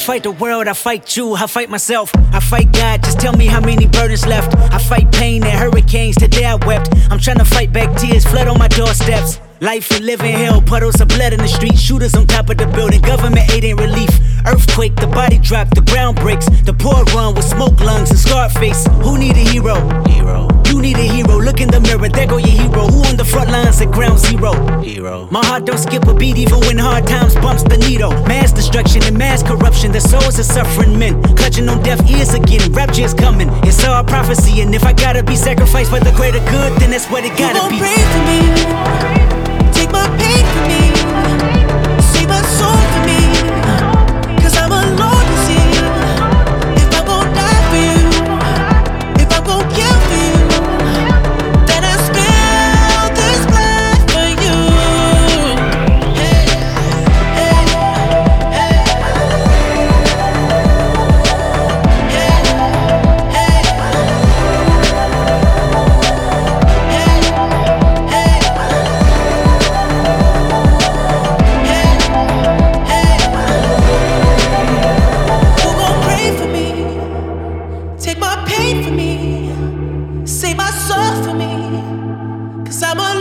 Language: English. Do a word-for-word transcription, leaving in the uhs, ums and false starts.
fight the world, I fight you, I fight myself. I fight God, just tell me how many burdens left. I fight pain and hurricanes, today I wept. I'm trying to fight back tears, flood on my doorsteps. Life and living hell, puddles of blood in the street. Shooters on top of the building, government aid ain't relief. Earthquake, the body drop, the ground breaks. The poor run with smoke lungs and scarred face. Who need a hero? Hero. You need a hero, look in the mirror, there go your hero. Who on the front lines at ground zero? Hero. My heart don't skip a beat even when hard times bumps the needle. Mass destruction and mass corruption, the souls of suffering men. Clutching on deaf ears again, rapture is coming. It's all prophecy, and if I gotta be sacrificed for the greater good, then that's what it gotta be. You gon' pray for me, take my pain for me, save my soul for me, cause I'm alone to see. If I'm gon' die for you, if I'm gon' kill for you, then I spill this blood for you. Hey, hey, hey. Hey, hey. Who gon' pray for me? Take my pain for me, save my soul for me, cause I'm alone.